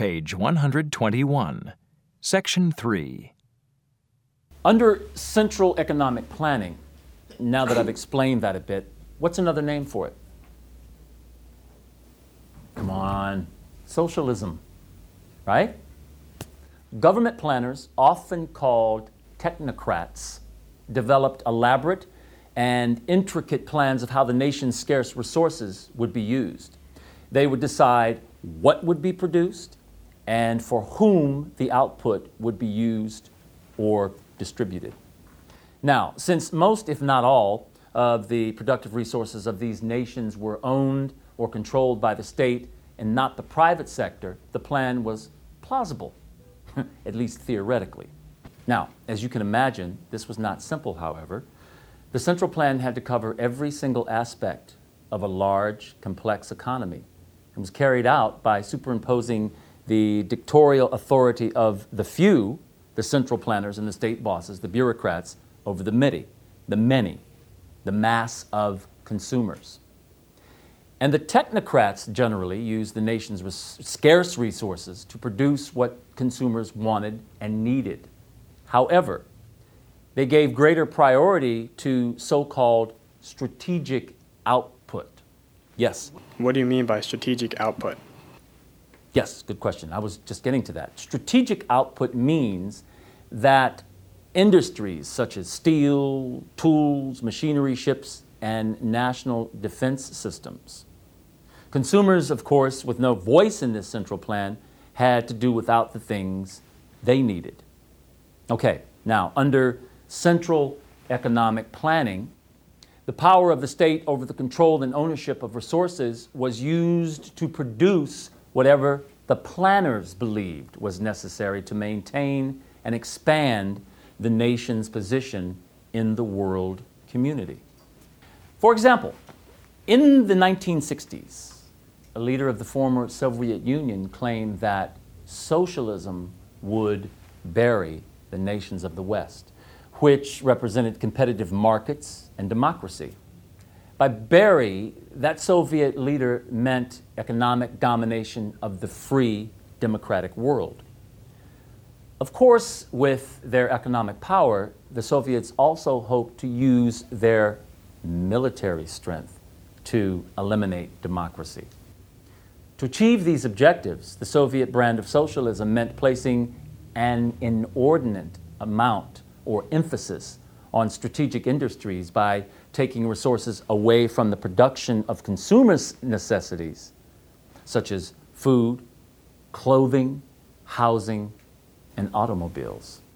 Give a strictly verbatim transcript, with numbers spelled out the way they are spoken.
page one hundred twenty-one, Section three. Under central economic planning, now that I've explained that a bit, what's another name for it? Come on, socialism, right? Government planners, often called technocrats, developed elaborate and intricate plans of how the nation's scarce resources would be used. They would decide what would be produced and for whom the output would be used or distributed. Now, since most, if not all, of the productive resources of these nations were owned or controlled by the state and not the private sector, the plan was plausible, at least theoretically. Now, as you can imagine, this was not simple, however. The central plan had to cover every single aspect of a large, complex economy. It was carried out by superimposing the dictatorial authority of the few, the central planners and the state bosses, the bureaucrats, over the many, the many, the mass of consumers. And the technocrats generally used the nation's res- scarce resources to produce what consumers wanted and needed. However, they gave greater priority to so-called strategic output. Yes? What do you mean by strategic output? Yes, good question. I was just getting to that. Strategic output means that industries such as steel, tools, machinery, ships, and national defense systems. Consumers, of course, with no voice in this central plan, had to do without the things they needed. Okay, now, under central economic planning, the power of the state over the control and ownership of resources was used to produce whatever the planners believed was necessary to maintain and expand the nation's position in the world community. For example, in the nineteen sixties, a leader of the former Soviet Union claimed that socialism would bury the nations of the West, which represented competitive markets and democracy. By bury, that Soviet leader meant economic domination of the free democratic world. Of course, with their economic power, the Soviets also hoped to use their military strength to eliminate democracy. To achieve these objectives, the Soviet brand of socialism meant placing an inordinate amount or emphasis on strategic industries by taking resources away from the production of consumers' necessities, such as food, clothing, housing, and automobiles.